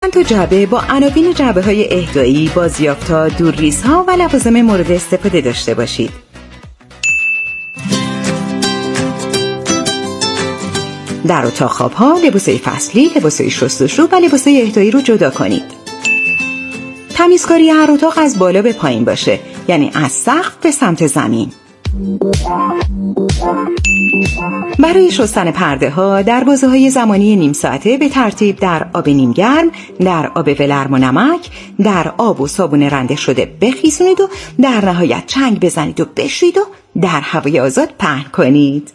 چند تا جعبه با عناوین جعبه‌های اهدایی، بازیافت‌ها، دورریزها و لوازم مورد استفاده داشته باشید. در اتاق خواب‌ها لباسای فصلی، لباسای شستشو و لباسای اهدایی رو جدا کنید. تمیزکاری هر اتاق از بالا به پایین باشه، یعنی از سقف به سمت زمین. برای شستن پرده ها دروازه های زمانی نیم ساعته به ترتیب در آب نیم گرم، در آب ولرم و نمک، در آب و صابون رنده شده بخیسونید و در نهایت چنگ بزنید و بشویید و در هوای آزاد پهن کنید.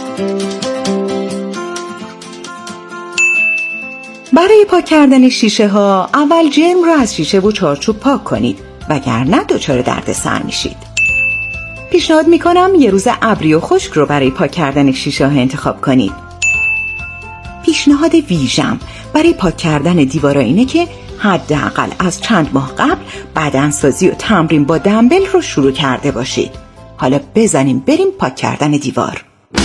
برای پاک کردن شیشه ها اول جرم را از شیشه و چارچوب پاک کنید، وگرنه دچار دردسر میشید. پیشنهاد میکنم یه روز ابری و خشک رو برای پاک کردن شیشه ها انتخاب کنید. پیشنهاد ویژم برای پاک کردن دیوارا اینه که حداقل از چند ماه قبل بدنسازی و تمرین با دمبل رو شروع کرده باشید. حالا بزنیم بریم پاک کردن دیوار.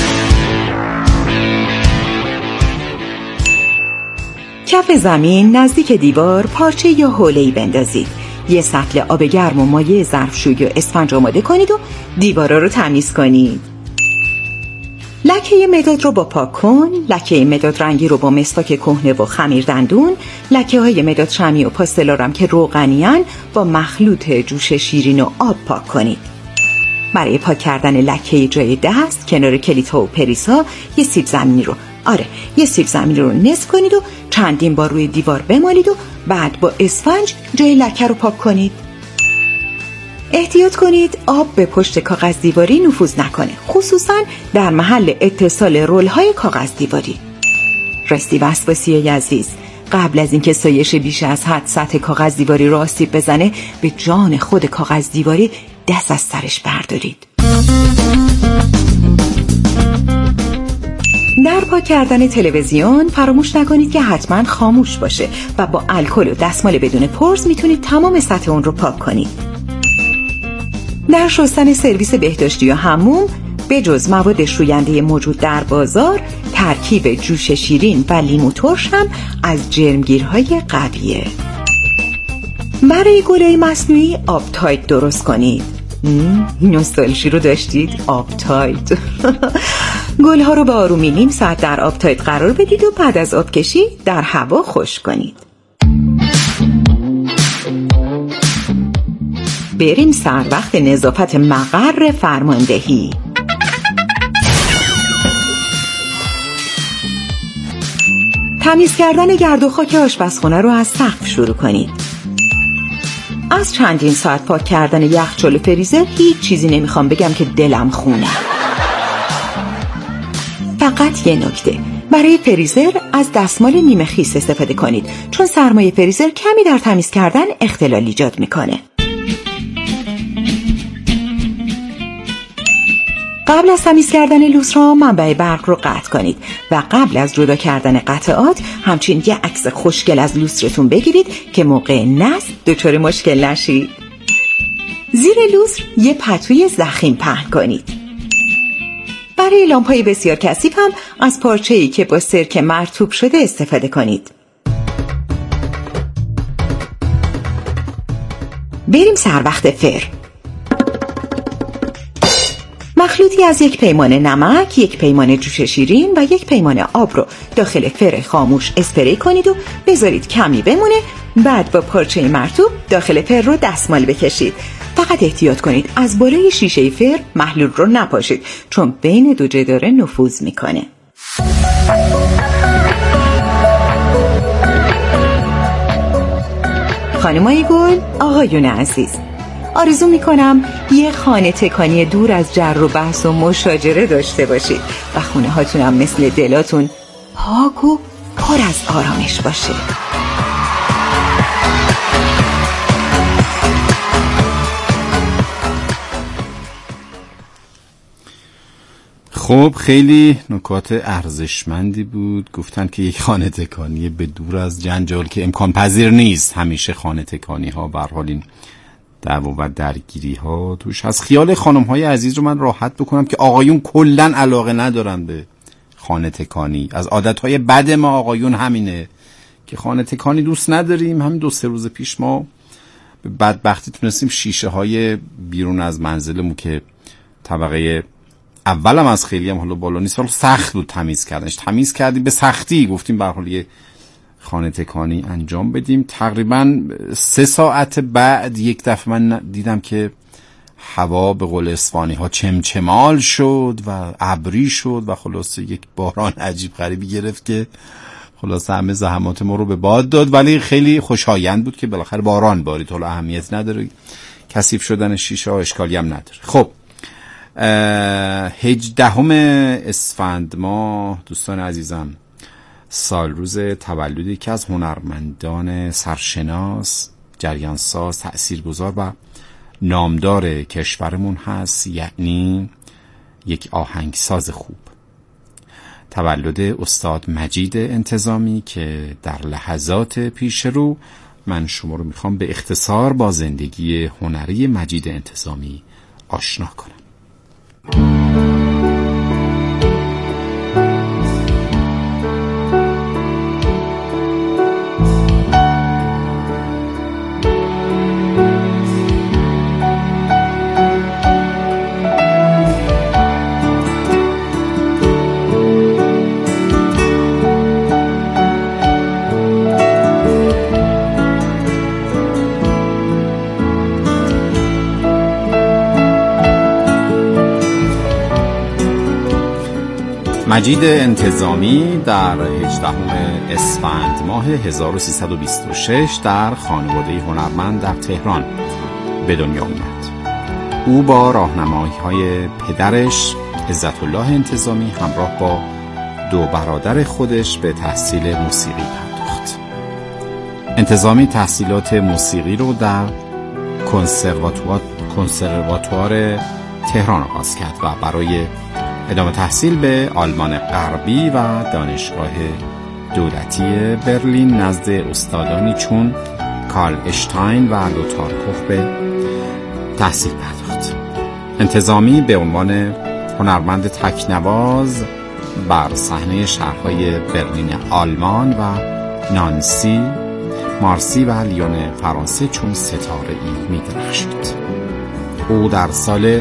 کف زمین نزدیک دیوار پارچه یا حوله‌ای بندازید. یه سطل آب گرم و مایع ظرفشویی و اسفنج آماده کنید و دیوارا رو تمیز کنید. لکه مداد رو با پاک کن، لکه مداد رنگی رو با مسواک کهنه و خمیر دندون، لکه های مداد شمعی و پاستلارم که روغنیان با مخلوط جوش شیرین و آب پاک کنید. برای پاک کردن لکه جای دست کنار کلیدها و پریسا یه سیب زمینی رو نصف کنید و چندین بار روی دیوار بمالید و بعد با اسفنج جای لکه رو پاک کنید. احتیاط کنید آب به پشت کاغذ دیواری نفوذ نکنه، خصوصا در محل اتصال رول‌های کاغذ دیواری. راستی وسواسی عزیز، قبل از اینکه سایش بیش از حد سطح کاغذ دیواری رو آسیب بزنه به جان خود کاغذ دیواری دست از سرش بردارید. در پاک کردن تلویزیون فراموش نکنید که حتما خاموش باشه و با الکل و دستمال بدون پرز میتونید تمام سطح اون رو پاک کنید. در شستن سرویس بهداشتی و حموم به جز مواد شوینده موجود در بازار، ترکیب جوش شیرین و لیمو ترش هم از جرمگیرهای قویه. برای گلای مصنوعی آب تایت درست کنید. نوستالژی رو داشتید؟ آب تایت. گلها رو به آرومی نیم ساعت در آب تایت قرار بدید و بعد از آب کشی در هوا خشک کنید. بریم سر وقت نظافت مقر فرماندهی. تمیز کردن گرد و خاک آشپزخونه رو از سقف شروع کنید. از چندین ساعت پاک کردن یخچال و فریزر هیچ چیزی نمیخوام بگم که دلم خونه. فقط یه نکته، برای فریزر از دستمال نیمه خیس استفاده کنید، چون سرمایه فریزر کمی در تمیز کردن اختلال ایجاد میکنه. قبل از تمیز کردن لوسرا منبع برق رو قطع کنید و قبل از جدا کردن قطعات همچنین یه عکس خوشگل از لوسترتون بگیرید که موقع نصب دچار مشکل نشید. زیر لوستر یه پتوی ضخیم پهن کنید. برای لامپ‌های بسیار کثیف هم از پارچه‌ای که با سرکه مرطوب شده استفاده کنید. بریم سر وقت فر. مخلوطی از یک پیمان نمک، یک پیمان جوش شیرین و یک پیمان آب رو داخل فر خاموش اسپری کنید و بذارید کمی بمونه. بعد با پارچه مرطوب داخل فر رو دستمال بکشید. فقط احتیاط کنید از بالای شیشه فر محلول رو نپاشید، چون بین دو جداره نفوذ میکنه. خانمای گل، آقایون عزیز، آرزو میکنم یه خانه تکانی دور از جر و بحث و مشاجره داشته باشید و خونه هاتونم مثل دلاتون پاک و پر از آرامش باشه. خب خیلی نکات ارزشمندی بود. گفتن که یک خانه تکانی به دور از جنجال که امکان پذیر نیست. همیشه خانه تکانی ها به هر حال این دعوا و درگیری ها توش هست. خیال خانم های عزیز رو من راحت بکنم که آقایون کلن علاقه ندارن به خانه تکانی. از عادت های بد ما آقایون همینه که خانه تکانی دوست نداریم. همین 2-3 روز پیش ما به بدبختی تونستیم شیشه های بیرون از منزلمون که طبقه اولم از خیلی هم حالا بالا نیست ولی سخت بود تمیز کردنش، تمیز کردیم به سختی، گفتیم به هر حال یه خانه تکانی انجام بدیم. تقریبا 3 ساعت بعد یک دفعه من دیدم که هوا به قول اصفهانی ها چمچمال شد و ابری شد و خلاصه یک باران عجیب غریبی گرفت که خلاصه همه زحمات ما رو به باد داد، ولی خیلی خوشایند بود که بالاخره باران بارید، حالا اهمیت نداره، کثیف شدن شیشه ها اشکالی هم نداره. خب 18 اسفند ماه دوستان عزیزم، سال روز تولد یکی از هنرمندان سرشناس، جریانساز، تأثیرگذار و نامدار کشورمون هست، یعنی یک آهنگساز خوب. تولد استاد مجید انتظامی که در لحظات پیش رو من شما رو میخوام به اختصار با زندگی هنری مجید انتظامی آشنا کنم. مجید انتظامی در 18 اسفند ماه 1326 در خانواده هنرمند در تهران به دنیا آمد. او با راهنمایی‌های پدرش عزت‌الله انتظامی همراه با 2 برادر خودش به تحصیل موسیقی پرداخت. انتظامی تحصیلات موسیقی رو در کنسرواتوار تهران آغاز کرد و برای ادامه تحصیل به آلمان غربی و دانشگاه دولتی برلین نزد استادانی چون کارل اشتاین و لوتار کوخ به تحصیل پرداخت. انتظامی به عنوان هنرمند تکنواز بر صحنه شهرهای برلین آلمان و نانسی، مارسی و لیون فرانسه چون ستاره‌ای می‌درخشید. او در سال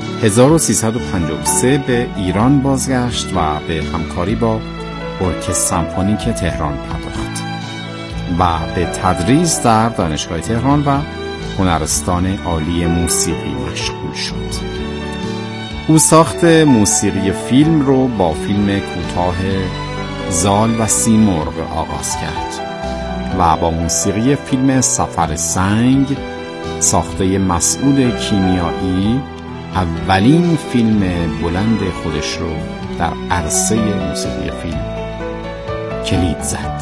1353 به ایران بازگشت و به همکاری با ارکستر سمفونیک تهران پرداخت و به تدریس در دانشگاه تهران و هنرستان عالی موسیقی مشغول شد. او ساخت موسیقی فیلم رو با فیلم کوتاه زال و سیمرغ آغاز کرد و با موسیقی فیلم سفر سنگ ساخته مسعود کیمیایی اولین فیلم بلند خودش رو در عرصه موسیقی فیلم کلید زد.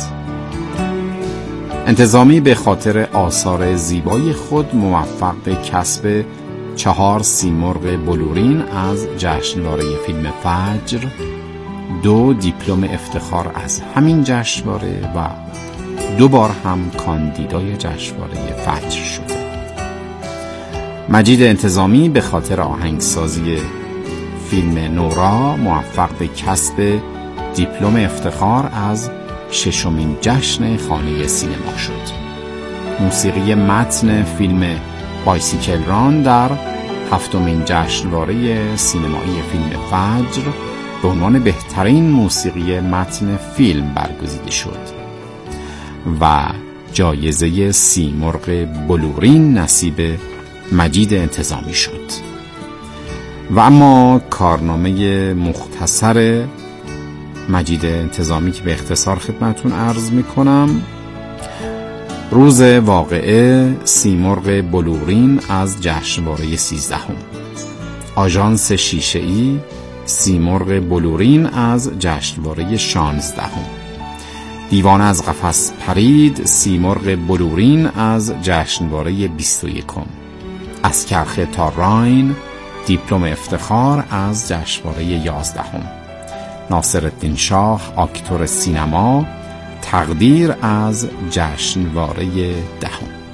انتظامی به خاطر آثار زیبای خود موفق به کسب 4 سیمرغ بلورین از جشنواره فیلم فجر، 2 دیپلم افتخار از همین جشنواره و 2 بار هم کاندیدای جشنواره فجر شده. مجید انتظامی به خاطر آهنگسازی فیلم نورا موفق به کسب دیپلم افتخار از 6مین جشن خانه سینما شد. موسیقی متن فیلم بایسیکل ران در 7مین جشنواره سینمایی فیلم فجر به عنوان بهترین موسیقی متن فیلم برگزیده شد و جایزه سیمرغ بلورین نصیب مجید انتظامی شد. و اما کارنامه مختصر مجید انتظامی که به اختصار خدمتون عرض میکنم: روز واقعه سیمرغ بلورین از جشنواره 13، آژانس شیشه‌ای سیمرغ بلورین از جشنواره 16، دیوانه از قفس پرید سیمرغ بلورین از جشنواره 21، از کرخه تا راین دیپلم افتخار از جشنواره 11، ناصرالدین شاه آکتور سینما تقدیر از جشنواره 10.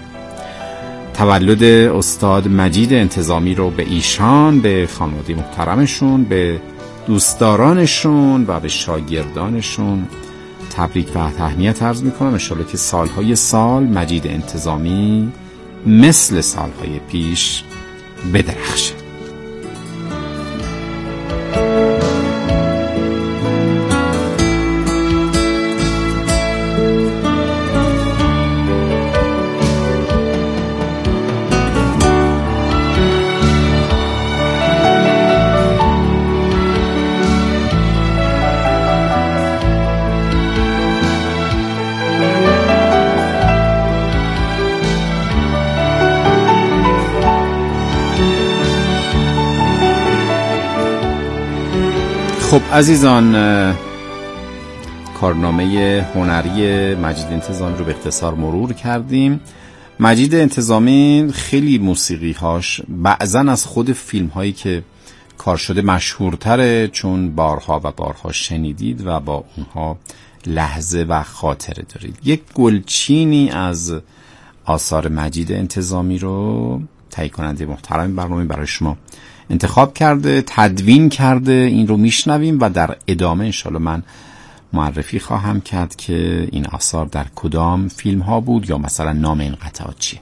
تولد استاد مجید انتظامی رو به ایشان، به خانواده محترمشون، به دوستدارانشون و به شاگردانشون تبریک و تهنیت عرض میکنم. انشالله که سالهای سال مجید انتظامی مثل سالهای پیش بدرخشه. خب عزیزان، کارنامه هنری مجید انتظامی رو به اختصار مرور کردیم. مجید انتظامی خیلی موسیقی‌هاش بعضن از خود فیلم‌هایی که کار شده مشهورتره، چون بارها و بارها شنیدید و با اونها لحظه و خاطره دارید. یک گلچینی از آثار مجید انتظامی رو تهیه کننده محترم برنامه برای شما انتخاب کرده، تدوین کرده. این رو میشنویم و در ادامه انشالله من معرفی خواهم کرد که این آثار در کدام فیلم ها بود یا مثلا نام این قطعات چیه.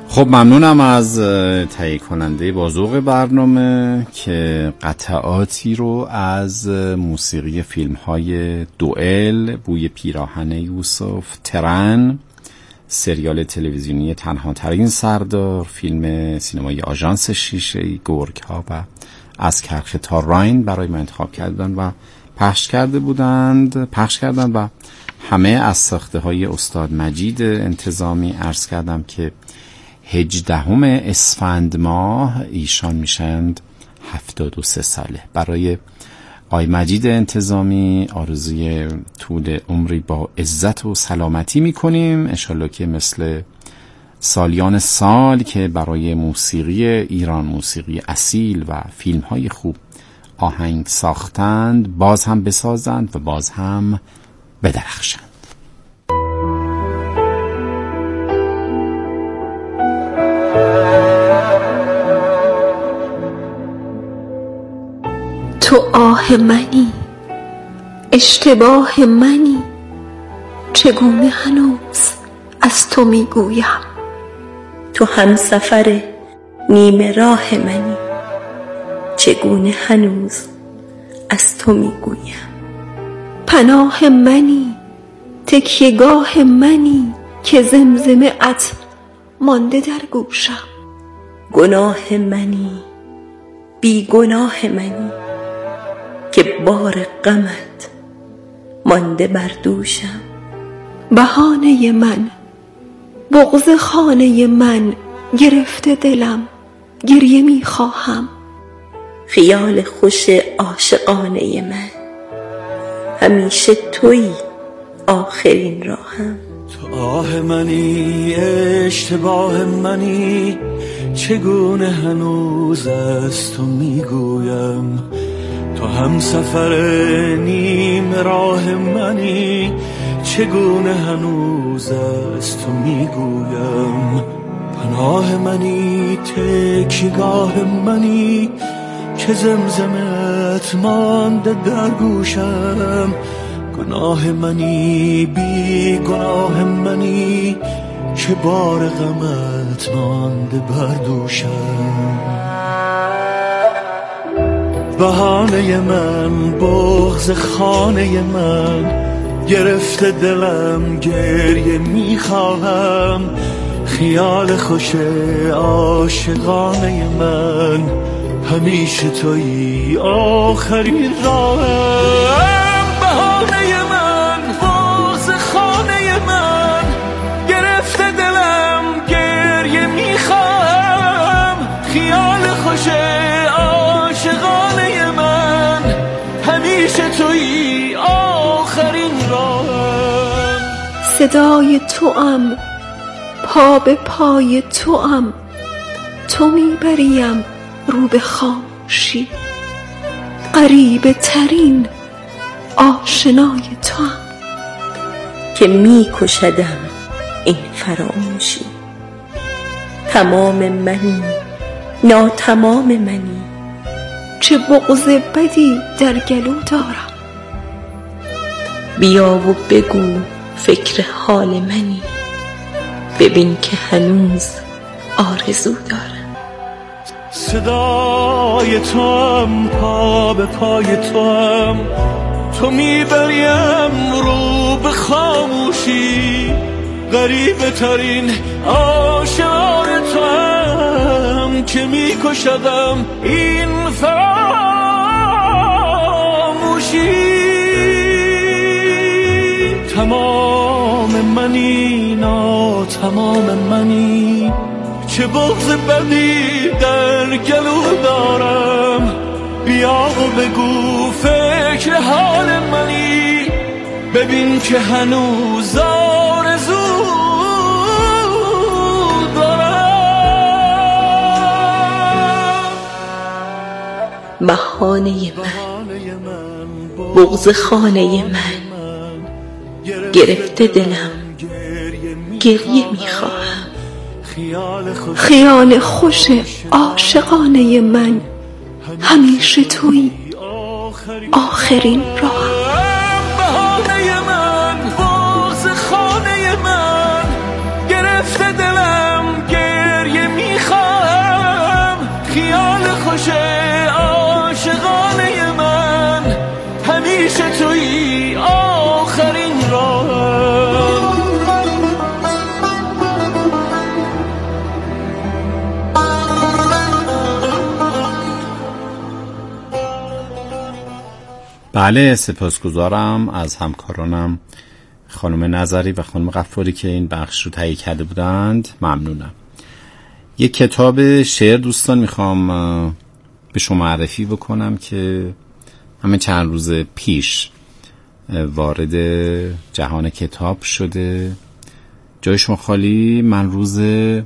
خب ممنونم از تهیه کننده با ذوق برنامه که قطعاتی رو از موسیقی فیلم های دوئل، بوی پیراهن یوسف، ترن، سریال تلویزیونی تنها ترین سردار، فیلم سینمایی آژانس شیشه‌ای، گرگ ها و از کرخ تا راین برای من انتخاب کردن و پخش کردند و همه از ساخته های استاد مجید انتظامی. عرض کردم که 18 اسفند ماه ایشان میشند 73 ساله. برای آقای مجید انتظامی آرزوی طول عمری با عزت و سلامتی میکنیم. انشالله که مثل سالیان سال که برای موسیقی ایران، موسیقی اصیل و فیلم های خوب آهنگ ساختند، باز هم بسازند و باز هم بدرخشند. تو آه منی، اشتباه منی، چگونه هنوز از تو میگویم. تو همسفر نیمه راه منی، چگونه هنوز از تو میگویم. پناه منی، تکیهگاه منی، که زمزمه ات مانده در گوشم. گناه منی، بی گناه منی، که بار غمت مانده بر دوشم. بهانه من، بغض خانه من، گرفته دلم، گریه میخواهم. خیال خوش عاشقانه من، همیشه تویی آخرین راهم. تو آه منی، اشتباه منی، چگونه هنوز از تو میگویم. تو همسفر نیم راه منی، چگونه هنوز از تو میگویم. پناه منی، تکیهگاه منی، که زمزمت مانده در گوشم. گناه منی، بی گناه منی، که بار غمت مانده بر دوشم. بهانه من، بغض خانه من، گرفته دلم، گریه میخواهم. خیال خوش عاشقانه من، همیشه تویی آخرین راهم. بهانه من، بغض خانه من، گرفته دلم، گریه میخواهم. خیال خوش عاشقانه من، همیشه تویی آخرین راهم. صدای توام، پا به پای توام، تو میبریم رو به خاموشی. غریبه ترین آشنای توام، که میکشدم این فراموشی. تمام منی، ناتمام منی، چه بغض بدی در گلو دارم. بیا و بگو فکر حال منی، ببین که هنوز آرزو دارم. صدای توام، پا به پای توام، تو میبریم رو به خاموشی. غریبه ترین آشنای توام، که میکشدم این فراموشی. تمام منی، ناتمام منی، چه بغض بدی در گلو دارم. بیا و بگو فکر حال منی، ببین که هنوز آرزو دارم. بهانه من، بغض خانه من، گرفته دلم، گریه میخواهم. خیال خوش عاشقانه من، همیشه تویی آخرین راهم. بهانه من، بله، سپاسگزارم از همکارانم خانم نظری و خانم غفاری که این بخش رو تهیه کرده بودند. ممنونم. یک کتاب شعر دوستان میخوام به شما معرفی بکنم که همین چند روز پیش وارد جهان کتاب شده. جای شما خالی. من روز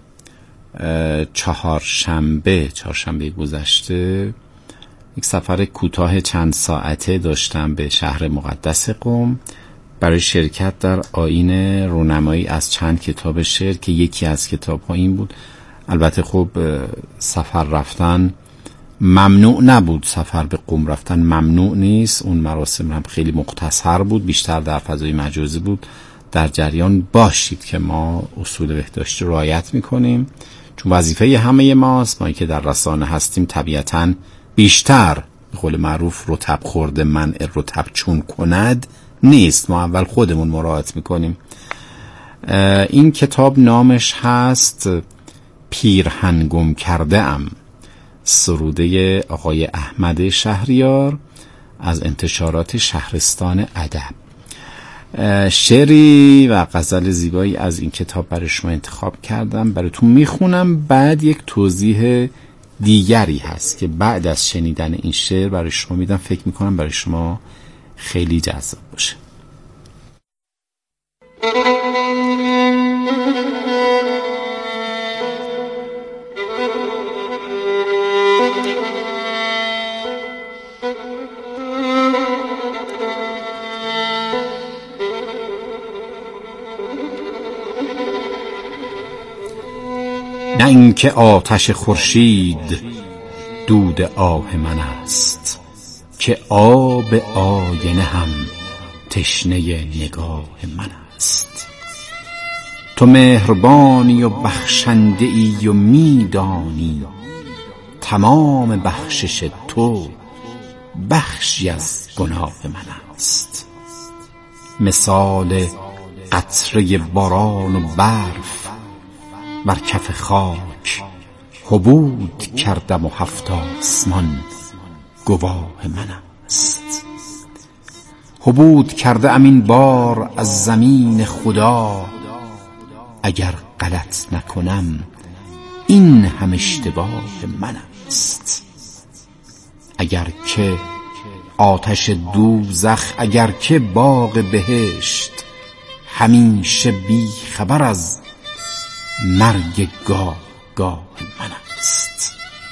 چهارشنبه گذشته یک سفر کوتاه چند ساعته داشتم به شهر مقدس قم برای شرکت در آیین رونمایی از چند کتاب شعر که یکی از کتاب‌ها این بود. البته خب سفر رفتن ممنوع نبود، سفر به قم رفتن ممنوع نیست. اون مراسم هم خیلی مختصر بود، بیشتر در فضای مجازی بود. در جریان باشید که ما اصول بهداشتی رعایت میکنیم، چون وظیفه همه ماست. ما که در رسانه هستیم طبیعتاً بیشتر به قول معروف رطب خورده منع رطب چون کند نیست. ما اول خودمون مراعات میکنیم. این کتاب نامش هست پیرهن گم کرده ام، سروده آقای احمد شهریار از انتشارات شهرستان ادب. شعری و غزل زیبایی از این کتاب برای شما انتخاب کردم، براتون میخونم. بعد یک توضیح دیگری هست که بعد از شنیدن این شعر برای شما میدم. فکر میکنم برای شما خیلی جذاب باشه. نه اینکه آتش خورشید دود آه من است، که آب آینه هم تشنه نگاه من است. تو مهربانی و بخشنده ای و میدانی تمام بخشش تو بخشی از گناه من است. مثال قطره باران و برف بر کف خاک حبود کردم و هفت آسمان گواه من است. حبود کرده ام این بار از زمین خدا، اگر غلط نکنم این هم اشتباه من است. اگر که آتش دوزخ، اگر که باغ بهشت، همیشه بی خبر از مرگ گاه گاه من است.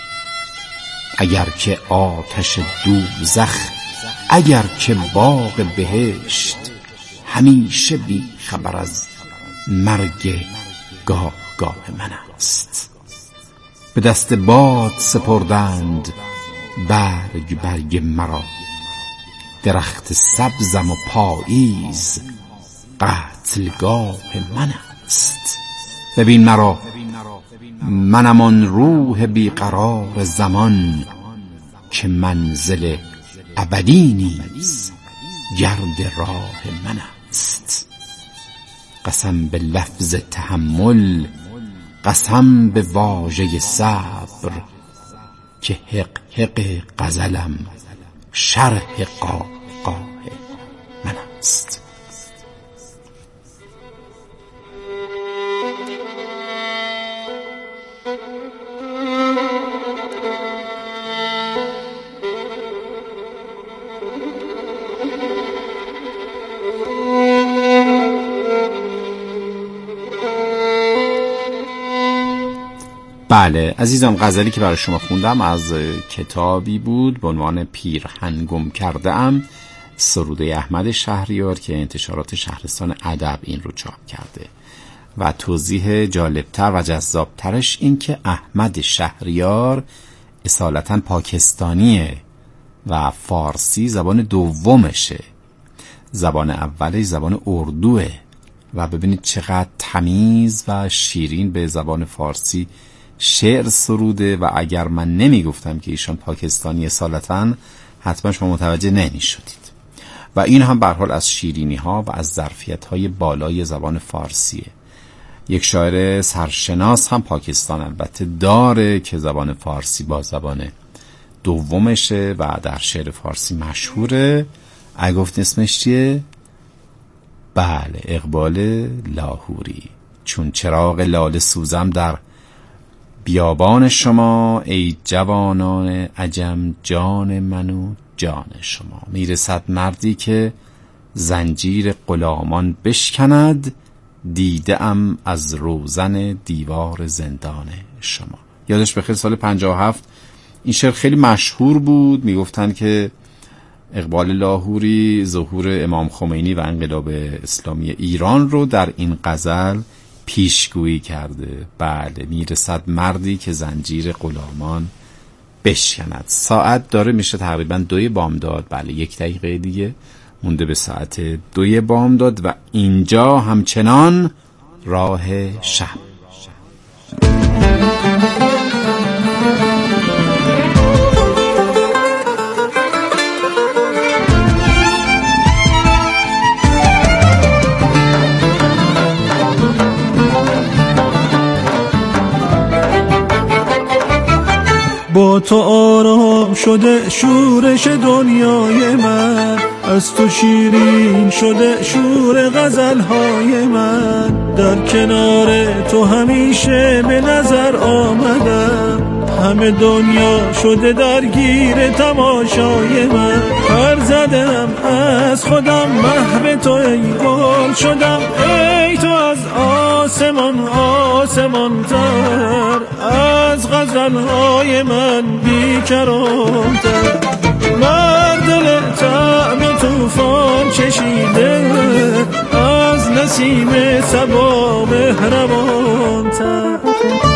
اگر که آتش دوزخ، اگر که باغ بهشت، همیشه بی خبر از مرگ گاه گاه من است. به دست باد سپردند برگ برگ مرا، درخت سبزم و پاییز قتلگاه من است. ببین مرا، منم آن روح بیقرار زمان، که منزل ابدی نیز گرد راه من است. قسم به لفظ تحمل، قسم به واژه صبر، که حق حق غزلم شرح قاه قاه من است. بله عزیزان، غزلی که برای شما خوندم از کتابی بود به عنوان پیرهن گم کرده ام، سروده احمد شهریار که انتشارات شهرستان ادب این رو چاپ کرده. و توضیح جالبتر و جذابترش این که احمد شهریار اصالتا پاکستانیه و فارسی زبان دومشه، زبان اولش زبان اردوه. و ببینید چقدر تمیز و شیرین به زبان فارسی شعر سروده. و اگر من نمی گفتم که ایشان پاکستانی اصالتاً، حتما شما متوجه نمی شدید. و این هم به هر حال از شیرینی ها و از ظرفیت های بالای زبان فارسیه. یک شاعر سرشناس هم پاکستان البته داره که زبان فارسی با زبان دومشه و در شعر فارسی مشهوره. گفت اسمش چیه؟ بله، اقبال لاهوری. چون چراغ لاله سوزم در بیابان شما، ای جوانان عجم جان من و جان شما. میرسد مردی که زنجیر غلامان بشکند، دیده ام از روزن دیوار زندان شما. یادش بخیر سال 57 این شعر خیلی مشهور بود. میگفتن که اقبال لاهوری ظهور امام خمینی و انقلاب اسلامی ایران رو در این غزل پیشگویی کرده. بله، میرسد مردی که زنجیر غلامان بشکند. ساعت داره میشه تقریبا 2 بامداد. بله، 1 دقیقه دیگه مونده به ساعت 2 بامداد و اینجا همچنان راه شب. با تو آرام شده شورش دنیای من، از تو شیرین شده شور غزلهای من. در کنار تو همیشه به نظر آمدم، همه دنیا شده درگیر تماشای من. پر زدم از خودم محو تو، ای گل شدم ای تو از آسمان آسمان تر، از غزلهای من بیکران‌تر. بر دل طعم طوفان چشیده، از نسیم صبا مهربان‌تر.